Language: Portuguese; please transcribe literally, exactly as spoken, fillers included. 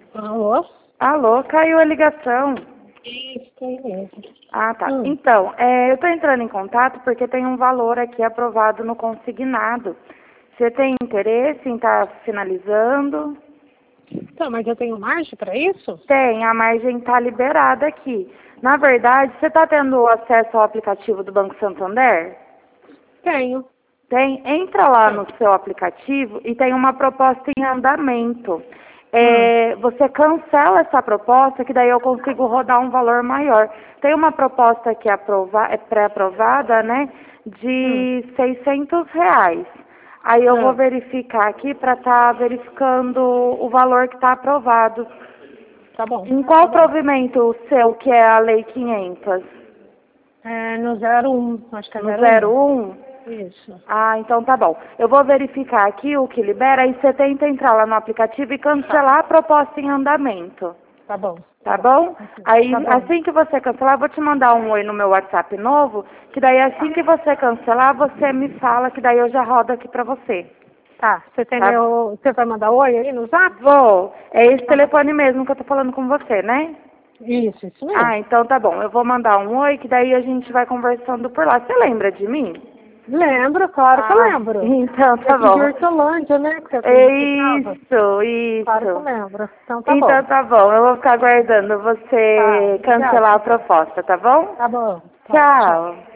Alô? Alô, caiu a ligação. Isso, tem mesmo. Ah, tá. Hum. Então, é, eu estou entrando em contato porque tem um valor aqui aprovado no consignado. Você tem interesse em estar finalizando? Então, mas eu tenho margem para isso? Tem, a margem está liberada aqui. Na verdade, você está tendo acesso ao aplicativo do Banco Santander? Tenho. Tem? Entra lá no Tenho. seu aplicativo e tem uma proposta em andamento. Hum. É, você cancela essa proposta, que daí eu consigo rodar um valor maior. Tem uma proposta que é, aprova é pré-aprovada, né, Hum. de seiscentos reais. Aí eu vou Hum. verificar aqui para estar verificando o valor que está aprovado. Tá bom. Em Tá qual bom. provimento seu, que é a Lei quinhentos? É no zero um, acho que é No zero um. zero um? Isso. Ah, então tá bom. Eu vou verificar aqui o que libera e você tenta entrar lá no aplicativo e Tá. cancelar a proposta em andamento. Tá bom. Tá Tá bom. bom? Aí, Tá bom. assim que você cancelar, eu vou te mandar um oi no meu WhatsApp novo, que daí assim Tá. que você cancelar, você me fala, que daí eu já rodo aqui pra você. Tá. Você tem Tá? meu. Você vai mandar oi aí no zap? Vou. É esse Então tá bom. telefone mesmo que eu tô falando com você, né? Isso, isso Ah, mesmo. então tá bom. Eu vou mandar um oi, que daí a gente vai conversando por lá. Você lembra de mim? Lembro, claro que eu Ah, lembro. então É tá aqui de bom. Hortolândia, né? Que você É acreditava. isso, Claro que eu isso. lembro. Então tá bom. Então tá bom, eu vou ficar aguardando Tá, você obrigada, cancelar a então. proposta, tá bom? Tá bom. Tá, tchau. Tchau.